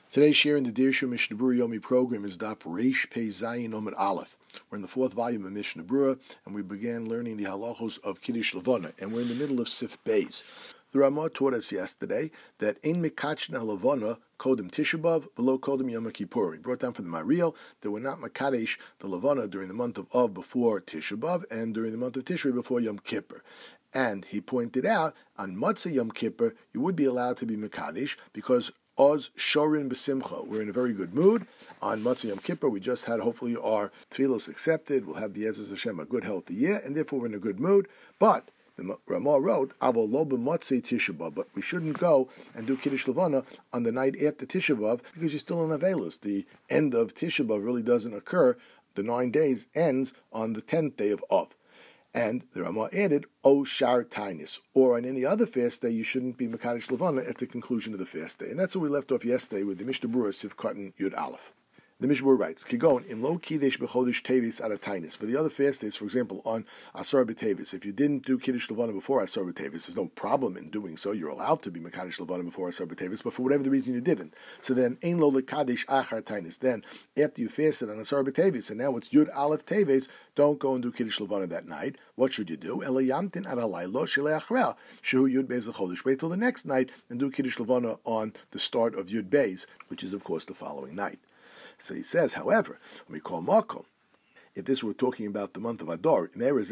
Today's share in the Dirshu Mishnah Berurah Yomi program is Daf Reish Pei Zayin Omid Aleph. We're in the fourth volume of Mishnah Berurah, and we began learning the halachos of Kiddush Levana, and we're in the middle of Sif Beis. The Ramah taught us yesterday that Ein Mikachna Levana Kodem Tisha B'Av V'lo Kodem Yom Kippur. He brought down from the Mariel that we're not Makadesh the Levana during the month of Av before Tisha B'Av and during the month of Tishrei before Yom Kippur. And he pointed out on Matzah Yom Kippur you would be allowed to be Makadesh because Oz Shorin B'Simcha. We're in a very good mood. On Matzah Yom Kippur, we just had hopefully our tefillos accepted. We'll have B'Ezras Hashem a good healthy year, and therefore we're in a good mood. But the Ramah wrote, "Avol lo b'Matzei Tisha B'Av," but we shouldn't go and do Kiddush Levana on the night after Tisha B'Av because you're still in Avelis. The end of Tisha B'Av really doesn't occur. The 9 days ends on the 10th day of Av. And the Ramah added, O Shar Tainis, or on any other fast day, you shouldn't be Mekadesh Levana at the conclusion of the fast day. And that's what we left off yesterday with the Mishnah Berurah Sif Katan Yud Aleph. The Mishnah Berurah writes, Kigon, in lo kiddush b'chodesh tevis at a tainis. For the other fast days, for example, on Asar B'Tevis, if you didn't do Kiddush Levana before Asar B'Tevis, there's no problem in doing so. You're allowed to be Mekadesh Levana before Asar B'Tevis, but for whatever the reason you didn't. So then, ein lo lekadesh achar tainis. Then, after you fasted on Asar B'Tevis, and now it's Yud Aleph Tevis, don't go and do Kiddush Levana that night. What should you do? Ela yamtin ad halaylo shelei achra. Shehu Yud Beis l'chodesh. Wait till the next night and do Kiddush Levana on the start of Yud Beis, which is, of course, the following night. So he says, however, when we call Makom, if this were talking about the month of Adar,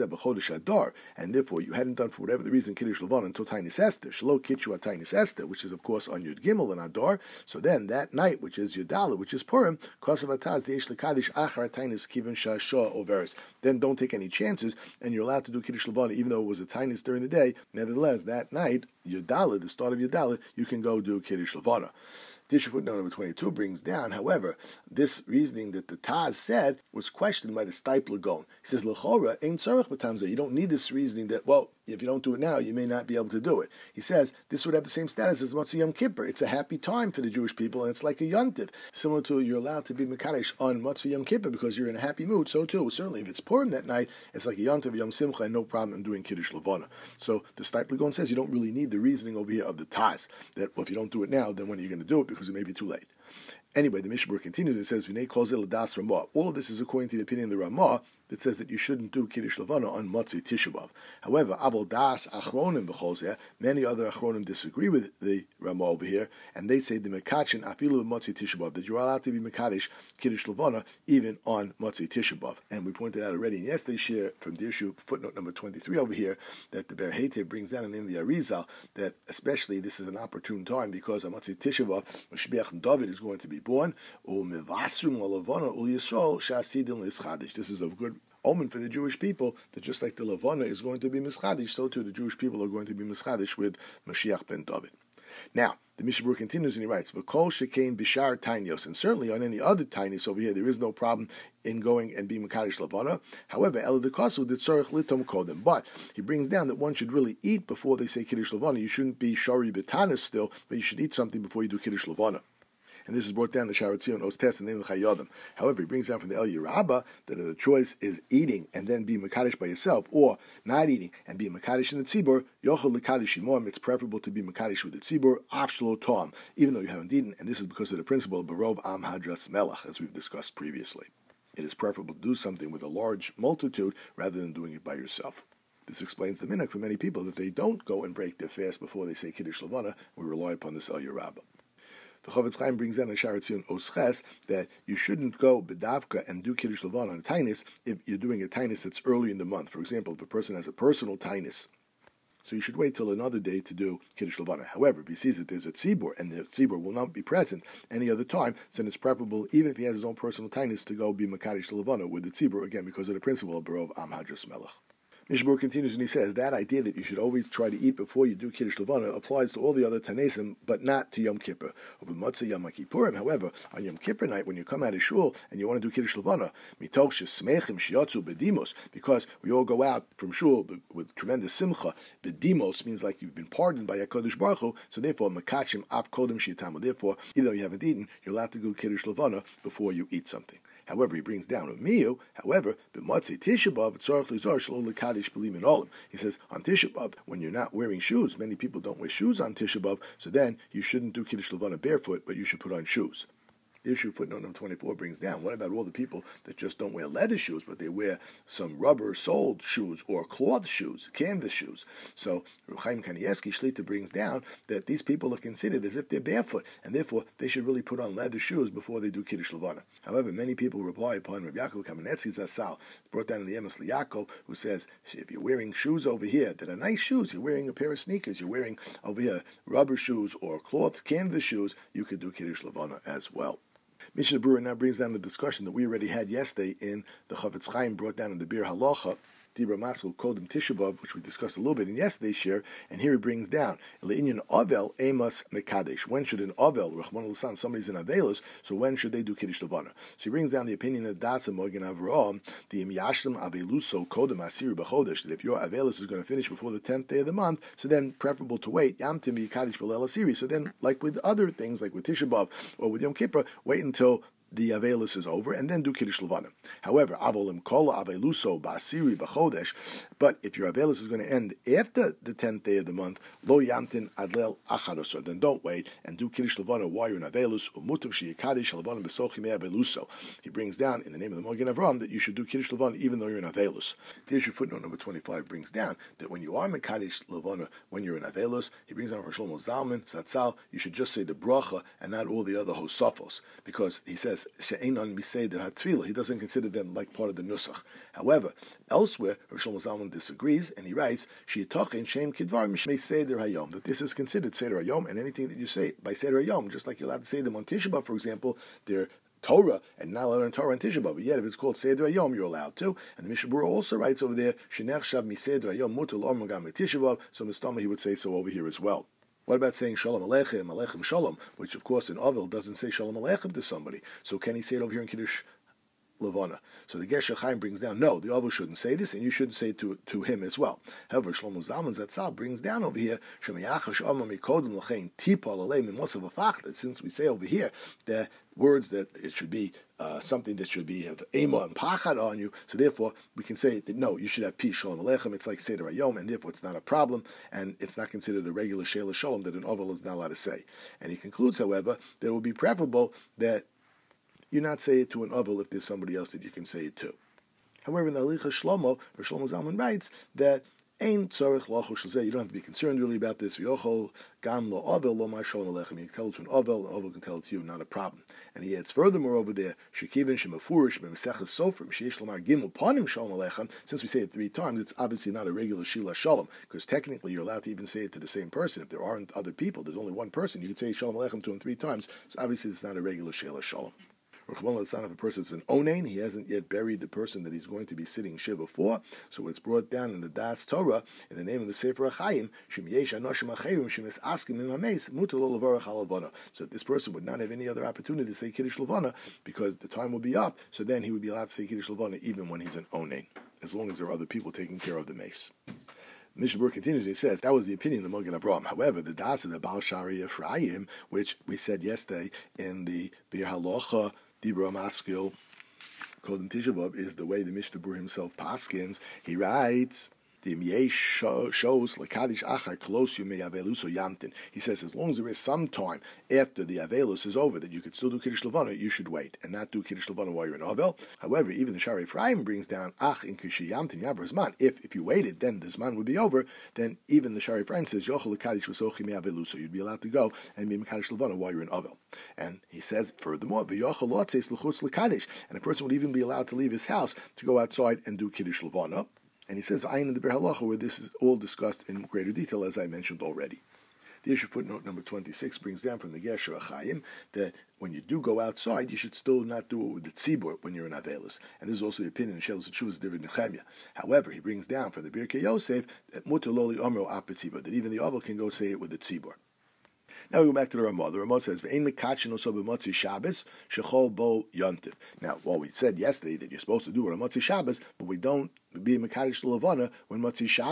Adar, and therefore you hadn't done for whatever the reason Kiddush Levana until Tainis Esther, Shelo Kitchu Tainis Esther, which is of course on Yud Gimel and Adar, so then that night, which is Yudala, which is Purim, Kosav Ataz, the Eish Lekadish Achar Tainis Kivin Shah Overis. Then don't take any chances, and you're allowed to do Kiddush Levana even though it was a Tainis during the day. Nevertheless, that night, Yudala, the start of Yudala, you can go do Kiddush Levana. Tisha footnote number 22 brings down, however, this reasoning that the Taz said was questioned by the Steipler Gaon. He says, L'chora, ein tzarech b'tamzeh. You don't need this reasoning that, well, if you don't do it now, you may not be able to do it. He says, this would have the same status as Matzah Yom Kippur. It's a happy time for the Jewish people, and it's like a yontiv. Similar to you're allowed to be Mekadesh on Matzah Yom Kippur because you're in a happy mood, so too, certainly if it's Purim that night, it's like a yontiv, Yom Simcha, and no problem in doing Kiddush Levana. So the Steipler Gaon says you don't really need the reasoning over here of the Taz, that well, if you don't do it now, then when are you going to do it? Because it may be too late. Anyway, the Mishnah Berurah continues. It says, "V'nei kol zeh l'das Ramah." All of this is according to the opinion of the Ramah that says that you shouldn't do Kiddush Levana on Matzah Tisha B'Av. However, Avol das Achronim b'chol zeh, many other Achronim disagree with the Ramah over here, and they say the Mekachin afilu Matzah Tisha B'Av, that you're allowed to be Mekadesh Kiddush Levana even on Matzah Tisha B'Av. And we pointed out already in yesterday's share from Dirshu footnote number 23 over here that the Ber Heitev brings down in the Arizal that especially this is an opportune time because on Matzah Tisha B'Av, Mashiach David is going to be born. This is a good omen for the Jewish people that just like the Levana is going to be Mischadish, so too the Jewish people are going to be Mischadish with Mashiach ben David. Now, the Mishnah Berurah continues and he writes, V'kol shekein b'shar tainios, and certainly on any other tainios over here, there is no problem in going and being Mekadesh Levana. However, el dekasu ditzarech litom kodem. But he brings down that one should really eat before they say Kiddush Levana. You shouldn't be shari b'tanis still, but you should eat something before you do Kiddush Levana. And this is brought down the Sharat Zion Ostes and the Chayodim. However, he brings down from the El Yerabba that the choice is eating and then be Mekadesh by yourself, or not eating and be Mekadesh in the Tzibur. Yochel Lekadesh Imom. It's preferable to be Mekadesh with the Tzibur Af Shelo Tom, even though you haven't eaten. And this is because of the principle of Barov Am Hadras Melach, as we've discussed previously. It is preferable to do something with a large multitude rather than doing it by yourself. This explains the minhag for many people that they don't go and break their fast before they say Kiddush Levana. We rely upon this El Yerabba. The Chofetz Chaim brings down in Sharat Zion Osches that you shouldn't go bedavka and do Kiddush Levana on a tainis if you're doing a tainis that's early in the month. For example, if a person has a personal tainis, so you should wait till another day to do Kiddush Levana. However, if he sees that there's a tzibur and the tzibur will not be present any other time, then it's preferable, even if he has his own personal tainis, to go be Mekadesh Levana with the tzibur, again, because of the principle of Barov Am Hadras Melach. Mishnah Berurah continues and he says that idea that you should always try to eat before you do Kiddush Levana applies to all the other Tanesim, but not to Yom Kippur. Over Matzah Yom Kippurim, however, on Yom Kippur night, when you come out of shul and you want to do Kiddush Levana, mitoch shesmechim shiatzu bedimos, because we all go out from shul with tremendous simcha. Bedimos means like you've been pardoned by HaKadosh Baruch Hu, so therefore makachim af kodem shitamu. Therefore, even though you haven't eaten, you're allowed to do Kiddush Levana before you eat something. However, he brings down Umiyu. However, b'matzei Tisha B'av tzarich lizar shelo lekadosh b'lim olam. He says on Tisha B'av, when you're not wearing shoes, many people don't wear shoes on Tisha B'av, so then you shouldn't do Kiddush Levana barefoot, but you should put on shoes. The issue footnote number 24 brings down, what about all the people that just don't wear leather shoes, but they wear some rubber-soled shoes or cloth shoes, canvas shoes? So Reb Chaim Kanievsky Shlita brings down that these people are considered as if they're barefoot, and therefore they should really put on leather shoes before they do Kiddush Levana. However, many people reply upon Reb Yaakov Kamenetsky Zassal, brought down in the Emes L'Yaakov, who says, if you're wearing shoes over here that are nice shoes, you're wearing a pair of sneakers, you're wearing over here rubber shoes or cloth canvas shoes, you could do Kiddush Levana as well. Mishnah Berurah now brings down the discussion that we already had yesterday in the Chavetz Chaim, brought down in the Bir Halacha, Dibra Maskil Kodim Tisha B'av, which we discussed a little bit in yesterday's share, and here he brings down Le'inyan Avel Amos Mekadesh. When should an Avel, Rachmana Litzlan, somebody's in Avelus, so when should they do Kiddush Levana? So he brings down the opinion of Dasa Mogen Avraham, the Im Yashlim Aveluso Kodim Asiri B'Chodesh, that if your Avelus is going to finish before the 10th day of the month, so then preferable to wait Yamtim Yikadesh B'Leil Asiri. So then, like with other things, like with Tisha B'av or with Yom Kippur, wait until the Avelus is over, and then do Kiddush Levana. However, Avolim Kola Aveluso Ba'asiri B'Chodesh, but if your Avelus is going to end after the 10th day of the month, Lo Yamtin Adlel Achadosor, then don't wait, and do Kiddush Levana while you're in Avelus, Umutav Sheyikadesh Levana B'Sochi Me Aveluso. He brings down, in the name of the Mogen Avraham, that you should do Kiddush Levana even though you're in Avelus. The issue footnote number 25 brings down that when you are Mekadesh Levana, when you're in Avelus, he brings down for Shlomo Zalman, Zatzal, you should just say the bracha and not all the other Hosafos, because he says, he doesn't consider them like part of the nusach. However, elsewhere, Rav Shlomo Zalman disagrees, and he writes, that this is considered Seder Hayom, and anything that you say by Seder Hayom, just like you're allowed to say them on Tisha B'av, for example, they're Torah, and not allowed to learn Torah on Tisha B'av. But yet, if it's called Seder Hayom, you're allowed to. And the Mishnah Berurah also writes over there, Shenech Shav Mi Seder Hayom Mutar Lo Magam Tisha B'av, so Mistama, he would say so over here as well. What about saying Shalom Aleichem, Aleichem Shalom, which of course in Ovel doesn't say Shalom Aleichem to somebody. So can he say it over here in Kiddush Levana? So the Gesher Chaim brings down, no, the Ovel shouldn't say this, and you shouldn't say it to him as well. However, Shlomo Zalman Zatzal brings down over here, that since we say over here that words that it should be something that should be have ema and pachad on you, so therefore we can say that no, you should have peace, Shalom Aleichem, it's like Seder Hayom, and therefore it's not a problem, and it's not considered a regular Sheila Shalom that an Ovel is not allowed to say. And he concludes, however, that it would be preferable that you not say it to an Ovel if there's somebody else that you can say it to. However, in the Alicha Shlomo, where Shlomo Zalman writes that Ein tzarich lochel shlzeh. You don't have to be concerned really about this. V'yochol gam lo ovel lo ma shalom alechem. You can tell it to an ovel, and ovel can tell it to you, not a problem. And he adds furthermore over there, shekivin shemafurish b'meseches sofrim sheish lomar gimel panim shalom alechem. Since we say it 3 times, it's obviously not a regular shila shalom, because technically you're allowed to even say it to the same person. If there aren't other people, there's only one person, you can say shalom alechem to him 3 times. So obviously it's not a regular shila shalom. Rachmana Litzlan, if a person is an onain, he hasn't yet buried the person that he's going to be sitting shiva for. So it's brought down in the Das Torah in the name of the Sefer HaChaim, Shem Yesh Anoshim Acherim Shem Es Askim Im Hameis Mutar Lo Levarach Al Levana. So this person would not have any other opportunity to say Kiddush Levana because the time will be up. So then he would be allowed to say Kiddush Levana even when he's an onain, as long as there are other people taking care of the mace. Mishnah Berurah continues, he says, that was the opinion of Mogen Avraham. However, the Das of the Baal Shari Ephraim, which we said yesterday in the Bir Halacha, Dibra Maskil Kodim Tisha B'av, is the way the Mishnah Berurah himself paskins. He writes, he says, as long as there is some time after the Avelus is over that you could still do Kiddush Levana, you should wait and not do Kiddush Levana while you're in Avel. However, even the Shari Ephraim brings down if you waited, then the Zman would be over. Then even the Shari Ephraim says you'd be allowed to go and be Mekadesh Levana while you're in Avel. And he says furthermore, and a person would even be allowed to leave his house to go outside and do Kiddush Levana. And he says, Ayin in the Bir Halacha, where this is all discussed in greater detail, as I mentioned already. The issue footnote number 26 brings down from the Gesher HaChaim that when you do go outside, you should still not do it with the tzibur when you're in Avelus. And this is also the opinion of Shelos Teshuvos David Nechemia. However, he brings down from the Birkei Yosef that mutar lo li'omro ap b'tzibur, that even the Ovel can go say it with the tzibur. Now we go back to the Ramah. The Ramah says, "Ve'ein mekatchin oso b'motzi Shabbos shechol bo yontiv." Now, well, we said yesterday that you're supposed to do it on Motzi Shabbos, but we don't be mekadesh levana when Motzi Shabbos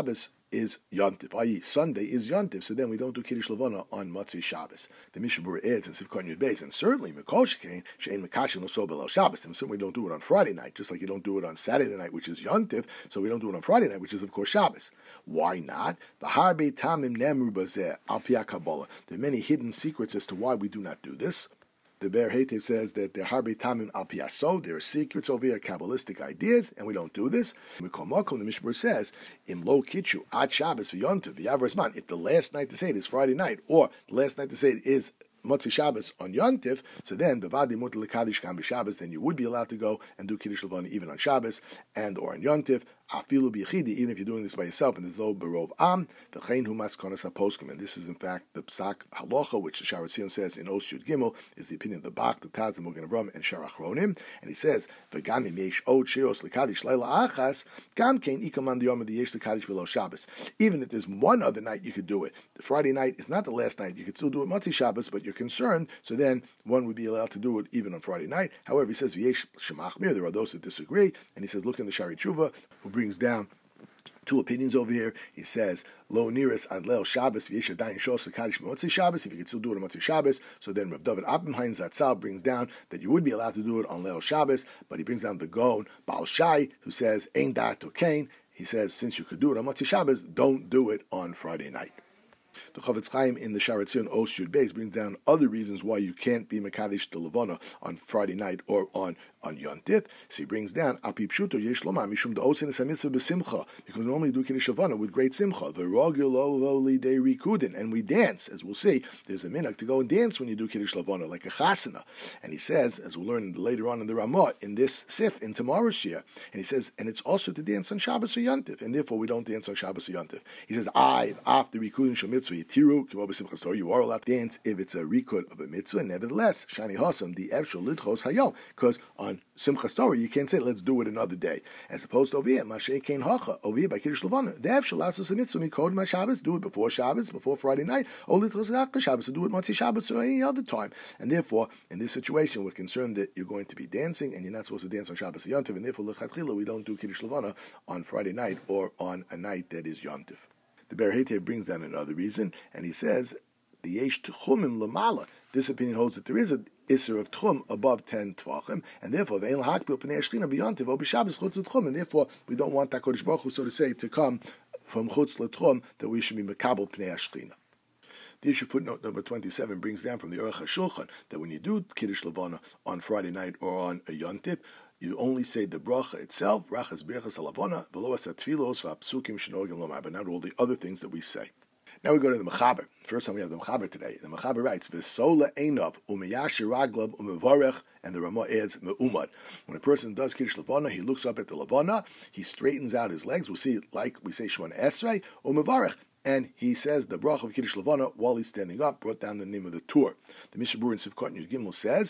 is Yontif, i.e. Sunday is Yontif, so then we don't do Kiddush Levana on Motzei Shabbos. The Mishnah Berurah adds in Sivkon Yud Beis, and certainly Mikol Shekain Shein Mekashin L'so B'Leil Shabbos, and certainly we don't do it on Friday night, just like you don't do it on Saturday night, which is Yontif, so we don't do it on Friday night, which is of course Shabbos. Why not? The Harbe Tamim Nemru Bazeh Al Pia Kabbalah. There are many hidden secrets as to why we do not do this. The Ber Heitev says that the Harbe Tamim Al Piaso, there are secrets over here, Kabbalistic ideas, and we don't do this. We call Makom, the Mishnah says, Im Lo Kitchu Ad Shabbos V'Yontiv V'Yavrazman. If the last night to say it is Friday night, or the last night to say it is Motzei Shabbos on Yontif, so then Bevadi Mutar L'Kadish Kam B'Shabbos, then you would be allowed to go and do Kiddush Levana even on Shabbos and or on Yontif. Afilu B'Yechidi, even if you're doing this by yourself and there's no Berov Am, the Chein Hu Maskonas HaPoskim, and this is in fact the Psak Halacha, which the Sharat Zion says in Os Yud Gimel, is the opinion of the Bach, the Taz, the Magen Avraham, and Shar Achronim, and he says, V'gam im yesh od sheos l'kadish leila achas, gam kein ikaman diyom the yesh l'kadish below Shabbos. Even if there's one other night you could do it. The Friday night is not the last night. You could still do it Motzei Shabbos, but you're concerned, so then one would be allowed to do it even on Friday night. However, he says, V'yesh shemachmir, there are those that disagree, and he says, look in the Shari Tshuva, who brings down two opinions over here. He says, Lo niris ad leil Shabbos v'yesh adayin shos l'kadish b'motzei Shabbos. If you could still do it on Motzei Shabbos, so then Rav David Oppenheim Zatzal brings down that you would be allowed to do it on leil Shabbos, but he brings down the Gaon Baal Shai, who says, Ein dat or kain. He says, since you could do it on Motzei Shabbos, don't do it on Friday night. The Chavetz Chaim in the Sharat Zion Os Yud Beis brings down other reasons why you can't be Mekadesh the Levana on Friday night or on Yontif. So he brings down Api Pshuto Yesh Lomar Mishum Da'osin Es HaMitzvah B'Simcha, because we normally do Kiddush Levana with great Simcha. V'Rogil Lo Lidei Rikudin, and we dance, as we'll see. There's a minhag to go and dance when you do Kiddush Levana, like a chasana. And he says, as we'll learn later on in the Ramah, in this Sif, in tomorrow's Shia, and he says, and it's also to dance on Shabbos or Yontif, and therefore we don't dance on Shabbos or Yontif. He says, after Rikudin Shal Mitzvah Yitiru, Kimo B'Simcha Stor, you are allowed to dance if it's a Rikud of a Mitzvah, and nevertheless, Shani Hasam, the Evshel Lidchos Hayom, because on Simchas Torah, you can't say, let's do it another day. As opposed to over here, Mashay Kein Hacha, over here by Kiddush Levana, the Evshel Asos HaMitzvah Mikod Ma Shabbos, do it before Shabbos, before Friday night, or Lidchos Haka Shabbos, do it Motzei Shabbos or any other time. And therefore, in this situation, we're concerned that you're going to be dancing, and you're not supposed to dance on Shabbos or Yontif, and therefore, L'Chatchila, we don't do Kiddush Levana on Friday night or on a night that is Yontif. The Ber Heitev brings down another reason, and he says, the Yesh Tchumim Lamala. This opinion holds that there is an Isser of Tchum above 10 Tvachim, and therefore the Ein L'Hakbil Pnei Ashchina B'Yontiv or B'Shabbos Chutz L'Tchum, and therefore we don't want HaKadosh Baruch Hu, so to say, to come from Chutz L'Tchum, that we should be Mekabel Pnei Ashchina. The issue footnote number 27 brings down from the Aruch HaShulchan that when you do Kiddush Levana on Friday night or on a Yontif, you only say the bracha itself, Rachas Birchas Halavona, V'lo Asat Tfilos V'Apsukim Shenogim Lomar, but not all the other things that we say. Now we go to the Mechaber. First time we have the Mechaber today. The Mechaber writes, V'sola Einov, Umeyashir Raglav, Umevarech, and the Ramah adds, Me'umad. When a person does Kiddush Levana, he looks up at the Levana, he straightens out his legs, we'll see it like we say Shemona Esrei, Umevarech, and he says the bracha of Kiddush Levana while he's standing up, brought down the name of the Tur. The Mishnah Berurah in Sivkot Yud Gimel says,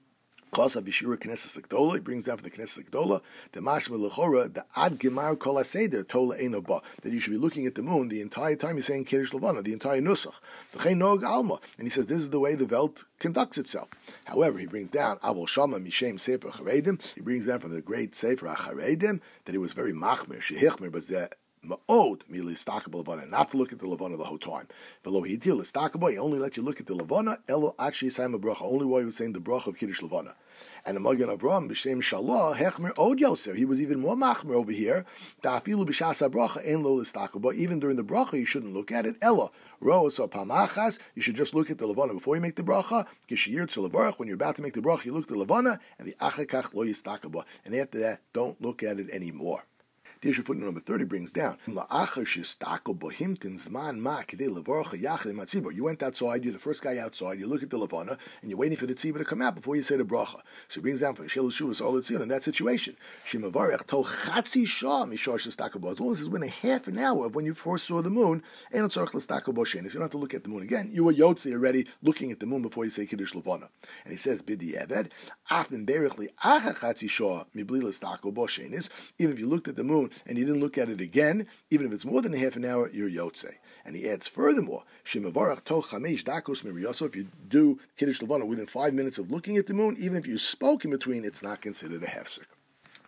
Kasa Bishura Knesset L'Gdola, he brings down for the Knesset L'Gdola, the Mashma L'Chora, the Ad Gemar Kol HaSeder, Tola Eino Ba, that you should be looking at the moon the entire time you're saying Kiddush Levana, the entire Nusach, the Chen Nog Alma, and he says this is the way the Welt conducts itself. However, he brings down Abul Shama Mishem Sefer Charedim, he brings down from the great Sefer HaCharedim, that he was very machmer, shehichmer, but that Ma'od, milistakable Levana, not to look at the Levana the whole time. Velo hitil listakable, he only let you look at the Levana, elo achi yisayim bracha, only while he was saying the bracha of Kiddush Levana. And the Magen Avraham, b'shem shalah, hechmer od yoser, he was even more machmer over here, ta'afilu b'shasa bracha, en lo listakable, even during the bracha, you shouldn't look at it, elo, ro'os or pamachas, you should just look at the Levana before you make the bracha, kishiyir tzul levarach, when you're about to make the bracha, you look at the Levana, and the achakach lo yistakable, and after that, don't look at it anymore. The issue footnote number 30 brings down, you went outside, you're the first guy outside, you look at the Levana, and you're waiting for the tzibah to come out before you say the bracha. So he brings down from Shel Shuvas all it's in that situation. As long as it's within a half an hour of when you first saw the moon, you don't have to look at the moon again. You were Yotzi already looking at the moon before you say Kiddush Levana. And he says, Bidi Eved, even if you looked at the moon and you didn't look at it again, even if it's more than a half an hour, you're Yotzei. And he adds furthermore, if you do Kiddush Levana within 5 minutes of looking at the moon, even if you spoke in between, it's not considered a hefsek.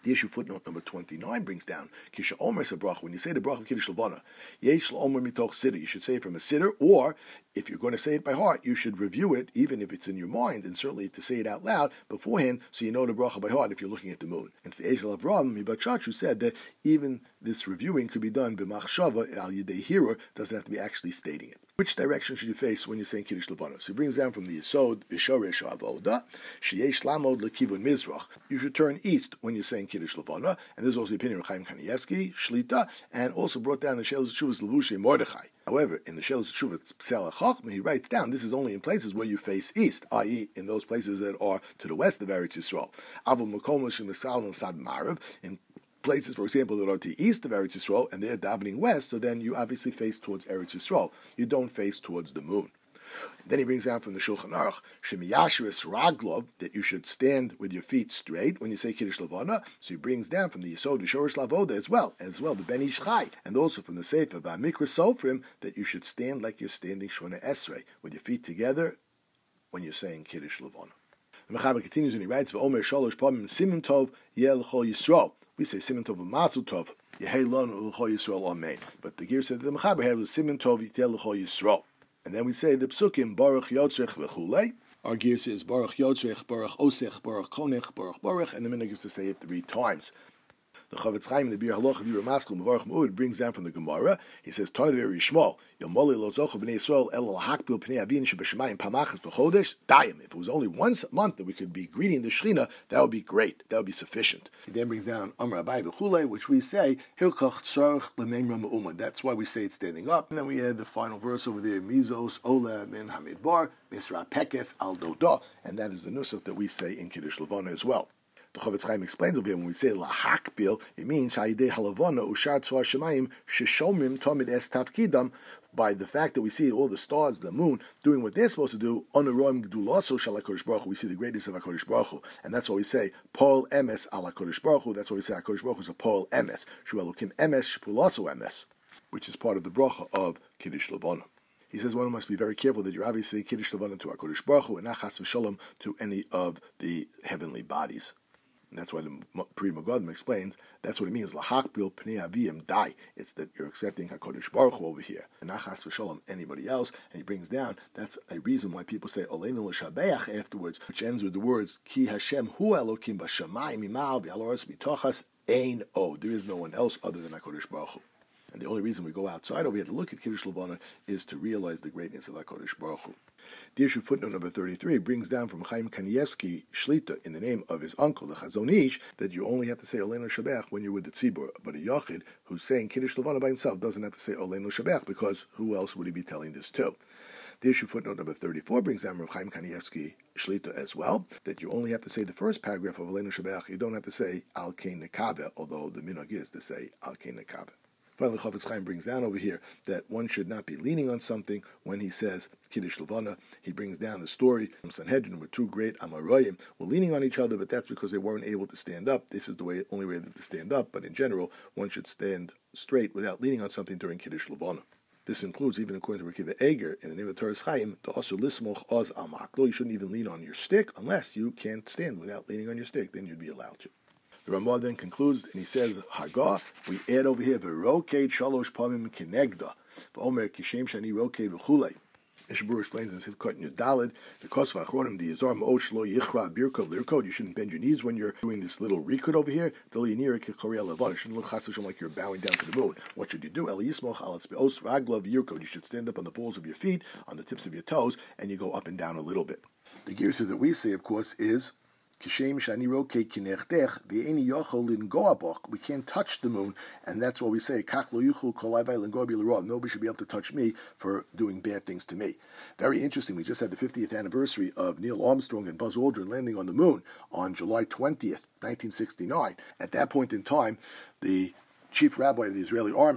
The issue footnote number 29 brings down Kisha Omer Sabrach. When you say the bracha of Kiddush Levana, Yesh Omer Mitoch Siddur. You should say it from a siddur, or if you're going to say it by heart, you should review it, even if it's in your mind, and certainly to say it out loud beforehand, so you know the bracha by heart if you're looking at the moon. And it's the Eshel Avram Mibachach who said that even this reviewing could be done b'machshava al yedei hirur, doesn't have to be actually stating it. Which direction should you face when you're saying Kiddush Levana? So he brings down from the Yesod V'shoresh Avoda Sheyesh Lamod Lekivun Mizrach. You should turn east when you're saying Kiddush Levana, and this is also the opinion of Chaim Kanievsky, Shlita, and also brought down the Shelos Tshuvas Levushe Mordechai. However, in the Shelos Tshuvas Psela Chachma, he writes down this is only in places where you face east, i.e., in those places that are to the west of Eretz Yisrael. Avu Makomosh Misal and Sad Marav, in places, for example, that are to the east of Eretz Yisrael, and they're davening west, so then you obviously face towards Eretz Yisrael. You don't face towards the moon. Then he brings out from the Shulchan Aruch, Shemiyashris Raglov, that you should stand with your feet straight when you say Kiddush Levana. So he brings down from the Yesod V'Shorish Lavoda as well the Ben Ish Chai, and also from the Sefer V'Amikra Sofrim, that you should stand like you're standing Shona Esrei, with your feet together when you're saying Kiddush Levana. The Mechaber continues and he writes, V'Omer Shalosh Pamim Siman Tov Yeh L'Chol Yisrael. We say Siman Tov V'Mazel Tov Yehei Lanu L'Chol Yisrael Amen. But the Gear said the Mechaber had was Siman Tov Yeh L'Chol Yisrael. And then we say the psukim Baruch Yotzrech V'Chulei. Our gear says Baruch Yotzrech, Baruch Osech, Baruch Konech, Baruch Baruch, and the minhag is to say it 3 times. The Chavetz Chaim, the Bir Halacha, the Ramaskal, Mevarach Mu'ud, brings down from the Gemara. He says, Tana the very Yishmael, Yomoli lo zocha b'nei Yisrael, el hakbil p'nei avin sheb'shemayim pamachas b'chodesh, dayim. If it was only once a month that we could be greeting the Shechina, that would be great. That would be sufficient. He then brings down Amar Abai v'chulei, which we say, Hilkach tzarech l'meimra me'uma. That's why we say it standing up. And then we add the final verse over there, Mizos ola min hamidbar, misra pekes al doda, and that is the nusach that we say in Kiddush Levana as well. The Chavetz Chaim explains over here when we say lahakbil, it means hayidei halavana ushar tzvar shemayim sheshomrim tomid es tavkidam. By the fact that we see all the stars, the moon, doing what they're supposed to do, onuroim gdulaso shal HaKadosh Baruch Hu, we see the greatness of HaKadosh Baruch Hu, and that's why we say Pol Emes al HaKadosh Baruch Hu. That's why we say HaKadosh Baruch Hu is a Pol Emes, Shu Elokim Emes Shpulaso Emes, which is part of the bracha of Kiddush Levana. He says one must be very careful that you're obviously Kiddush Levana to HaKadosh Baruch Hu and not Chas v'Shalom to any of the heavenly bodies. And that's why the Pri Megadim explains, that's what it means, lahakbil pnei avim dai. It's that you're accepting HaKadosh Baruch Hu over here, and not chas v'shalom anybody else. And he brings down, that's a reason why people say Oleinu l'shabeach afterwards, which ends with the words, Ki Hashem hu Elokim b'shamayim imal v'aloros mitochas ein o. There is no one else other than HaKadosh Baruch Hu. And the only reason we go outside over here to look at Kiddush Levana is to realize the greatness of HaKadosh Baruch Hu. The issue footnote number 33 brings down from Chaim Kanievsky Shlita in the name of his uncle, the Chazon Ish, that you only have to say Oleinu Shabach when you're with the Tzibur. But a Yachid who's saying Kiddush Levana by himself doesn't have to say Oleinu Shabach, because who else would he be telling this to? The issue footnote number 34 brings down from Chaim Kanievsky Shlita as well, that you only have to say the first paragraph of Oleinu Shabach. You don't have to say Al Kein Nekaveh, although the minhag is to say Al Kein Nekaveh. Finally, Chavetz Chaim brings down over here that one should not be leaning on something when he says Kiddush Levana. He brings down the story from Sanhedrin where 2 great Amoraim were leaning on each other, but that's because they weren't able to stand up. This is the only way to stand up, but in general, one should stand straight without leaning on something during Kiddush Levana. This includes, even according to Rekiva Eger, in the name of Torah's Chaim, to also lismoch oz al maklo. You shouldn't even lean on your stick unless you can't stand without leaning on your stick. Then you'd be allowed to. The Ramah then concludes, and he says, Hagah, we add over here, V'roked shalosh pamim kenegda, v'omer kishem shani roked v'chulei. Ishabur explains in Sivkot Yudalid, the Kosva Achronim, the Yizar Ma'osh Shlo Yichra Birkod Lirkod, you shouldn't bend your knees when you're doing this little rikud over here. Deliyanir Kikoria Levon, it shouldn't look chas v'shalom like you're bowing down to the moon. What should you do? Eli Yismoch Alatz Be'os Raglav Yirkod, you should stand up on the balls of your feet, on the tips of your toes, and you go up and down a little bit. The Girsa that we say, of course, is Kishem shani roked kinechtech v'eni yochol lingoa boch. We can't touch the moon, and that's what we say. Kach lo yuchol kolai v'ay lingoa b'lirah. Nobody should be able to touch me for doing bad things to me. Very interesting. We just had the 50th anniversary of Neil Armstrong and Buzz Aldrin landing on the moon on July 20th, 1969. At that point in time, the chief rabbi of the Israeli army,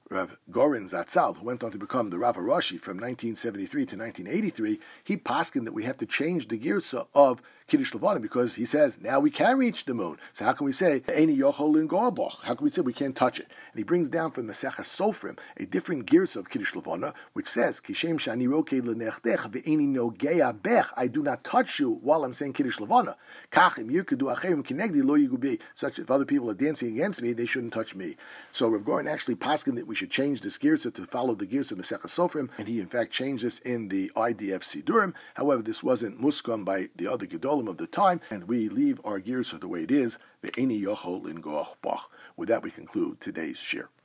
Rav Gorin Zatzal, who went on to become the Rav Arashi from 1973 to 1983, he paskined that we have to change the girsa of Kiddush Levana because he says, now we can reach the moon. So how can we say, Eini Yochol in Gorboch? How can we say we can't touch it? And he brings down from Maseches Sofrim a different girsa of Kiddush Levana, which says, Kishem Shani Rokei L'Nechtech Ve'eni Nogea Bech, I do not touch you while I'm saying Kiddush Levana. Kachim Yirkedu Acherim Kinegdi Lo Yigubi. Such if other people are dancing against me, they shouldn't touch me. So Rav Gorin actually paskined that we should change this girsa to follow the girsa of Maseches Sofrim, and he in fact changed this in the IDF Sidurim. However, this wasn't muskam by the other Gedolim of the time, and we leave our girsa the way it is. Ve'eni yochol in goach bach. With that, we conclude today's shir.